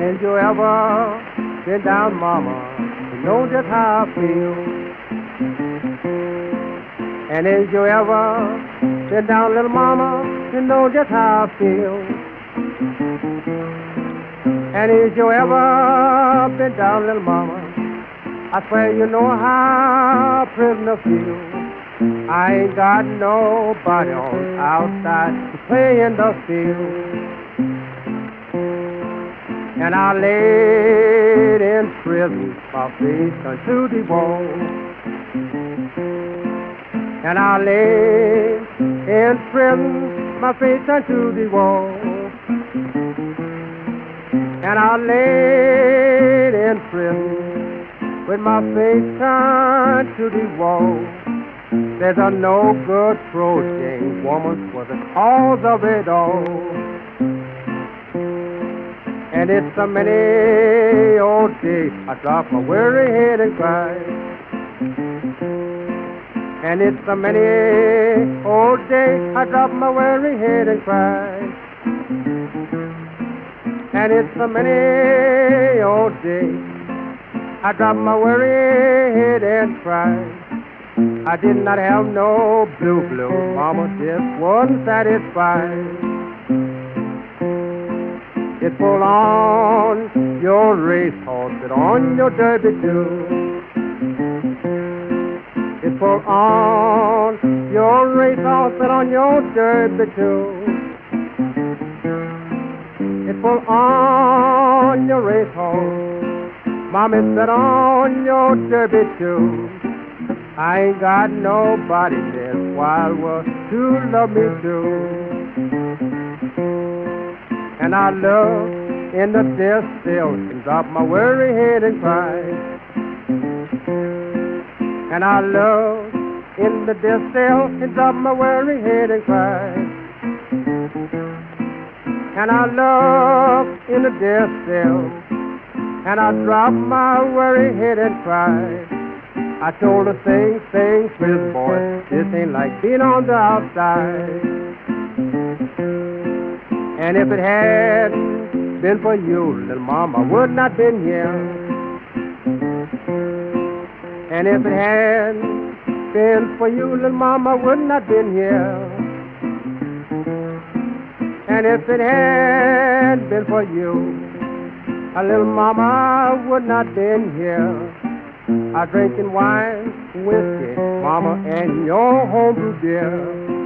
Ain't you ever been down, mama? You know just how I feel. And ain't you ever been down, little mama? You know just how I feel. And ain't you ever been down, little mama? I swear you know how a prisoner feels. I ain't got nobody on outside to play in the field. And I laid in prison, my face unto the wall. And I laid in prison, my face unto the wall. And I laid in prison with my face turned to the wall. There's a no good project woman for the cause of it all. And it's a many old day I drop my weary head and cry. And it's a many old day I drop my weary head and cry. And it's a many old day I drop my weary head and cry. I did not have no blue, mama just wasn't satisfied. It pull on your racehorse and on your derby too. It pull on your racehorse and on your derby too. It pull on your racehorse, mommy said on your derby too. I ain't got nobody this wild world to love me too. And I love in the death cell and drop my weary head and cry. And I love in the death cell and drop my weary head and cry. And I love in the death cell and I drop my weary head and cry. I told her, sing, prison boy, this ain't like being on the outside. And if it hadn't been for you, little mama, I would not been here. And if it hadn't been for you, little mama, I would not been here. And if it hadn't been for you, little mama, I would not been here. I drinking wine, whiskey, mama, and your homebrew beer.